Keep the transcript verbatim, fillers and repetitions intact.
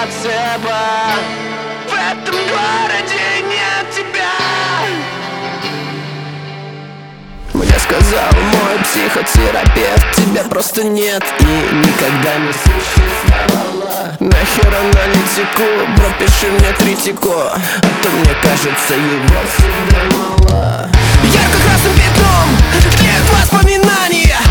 плацебо. В этом городе нет тебя. Мне сказал мой психотерапевт: тебя просто нет и никогда не существовало. Нахер аналитику, пропиши мне критику, а то мне кажется его всегда мало. Ярко-красным пятном тлеют воспоминания,